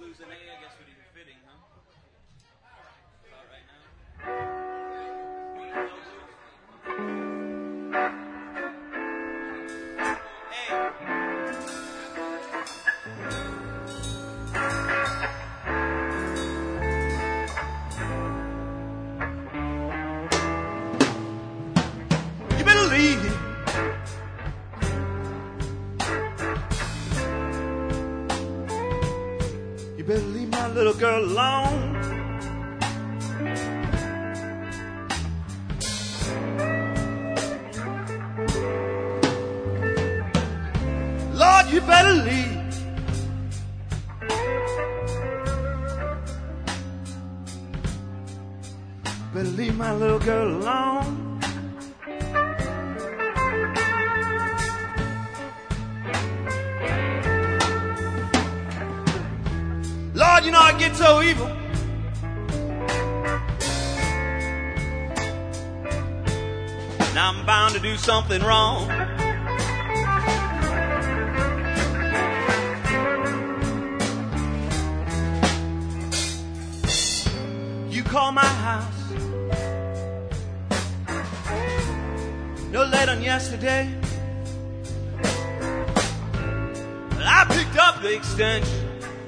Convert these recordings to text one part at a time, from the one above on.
blues in A, I guess would be fitting, huh? About right now. You better leave my little girl alone. Lord, you better leave. Better leave my little girl alone. Lord, you know I get so evil. Now I'm bound to do something wrong. You called my house no later than yesterday. But I picked up the extension.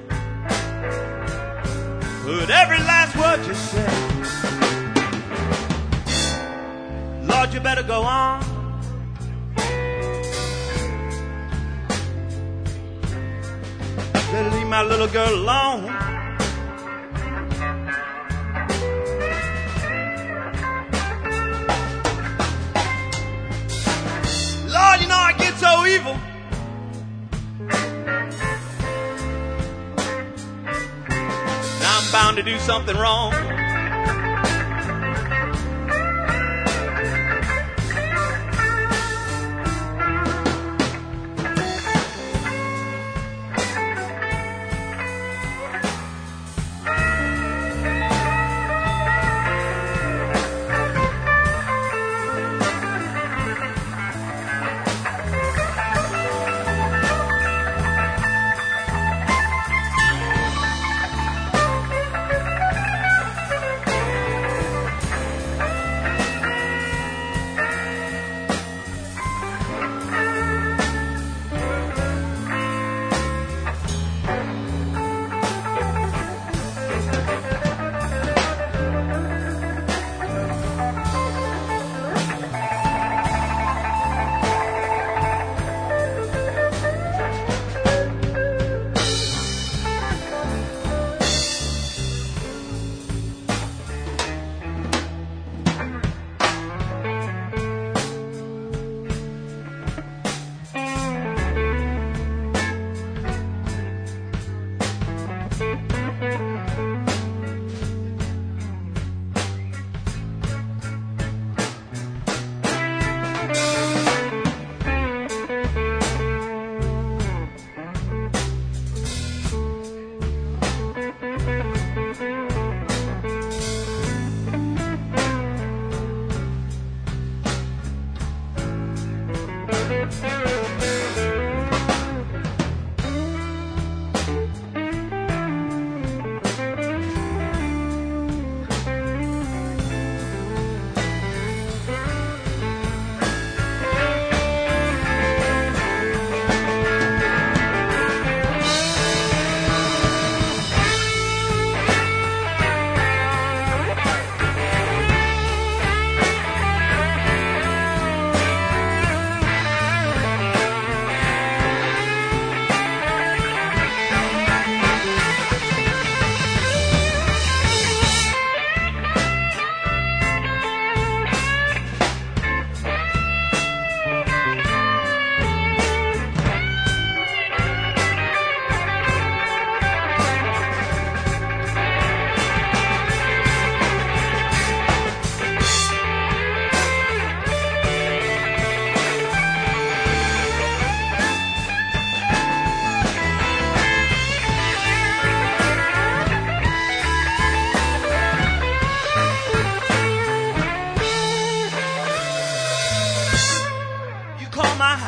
Heard every last word you said. Lord, you better go on. Better leave my little girl alone. Lord, you know I get so evil. I'm bound to do something wrong.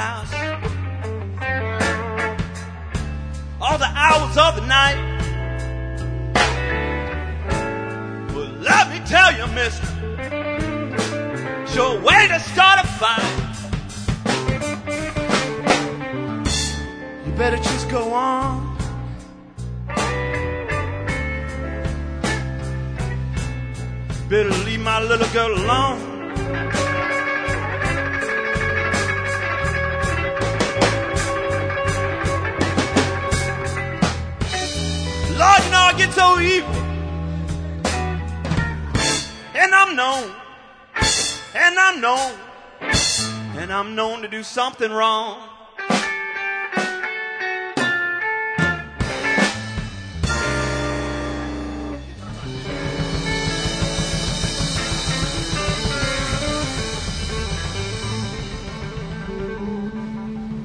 Of the night, a mister. Sure way to start a fight. You better just go on. Better leave my little girl alone. Lord, you know I get so evil. And I'm known to do something wrong.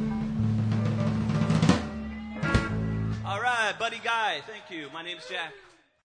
All right, buddy guy, thank you. My name's Jack.